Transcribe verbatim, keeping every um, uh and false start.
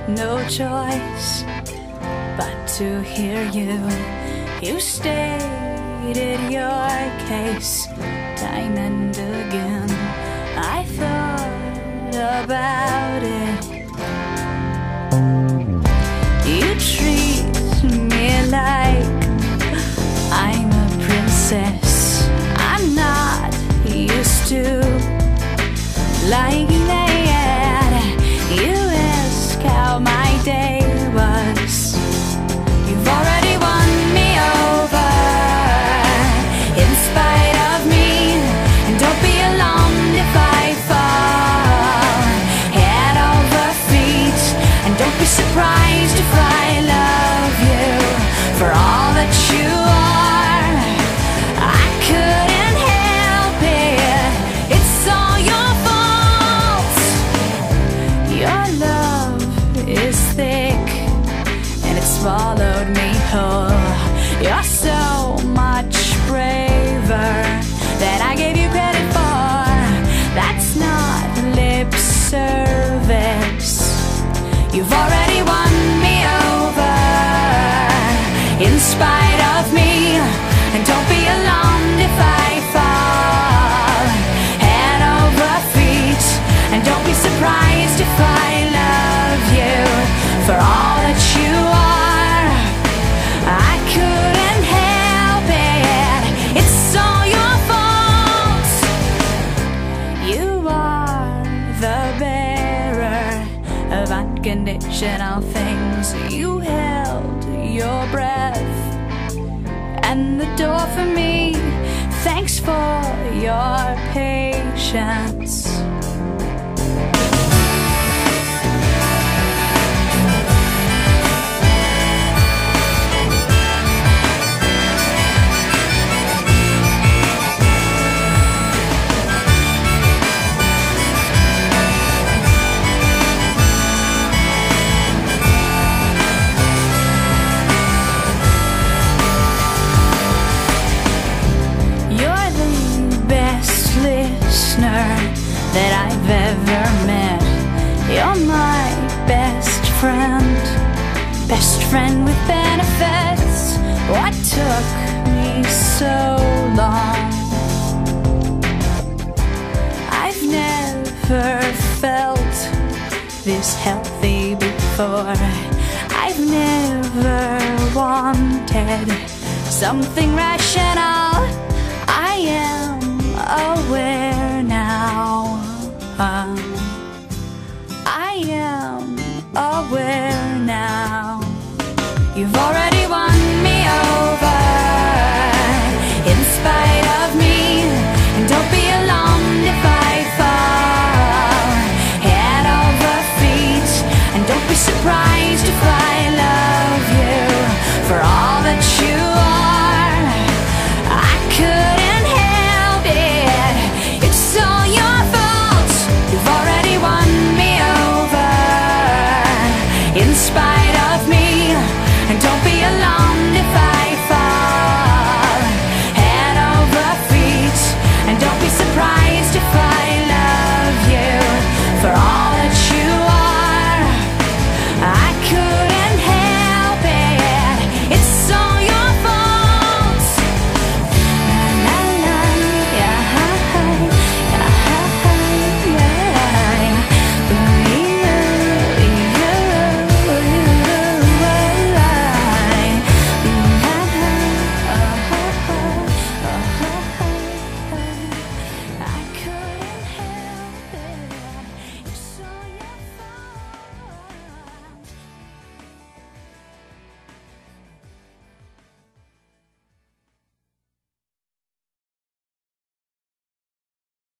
no choice but to hear you. You stated your case time and again. I thought about it. You treat me like I'm a princess. I'm not used to lying that. You ask how my day was. You've already won me over in spite of me. And don't be alarmed if I fall head over feet. And don't be surprised if I love you for all that you are. I couldn't help it. It's all your fault. Your love is thick and it swallowed me whole. You're so much braver than I gave you credit for. That's not lip service. You've already won me over in spite of me. And don't be alarmed if I fall head over feet. And don't be surprised if I love you for all that you are. I couldn't help it. It's all your fault. You are the bearer of unconditional things. You held your breath and the door for me. Thanks for your patience. That I've ever met. You're my best friend, best friend with benefits. What took me so long? I've never felt this healthy before. I've never wanted something rational. I am aware now. uh, I am aware now. You've already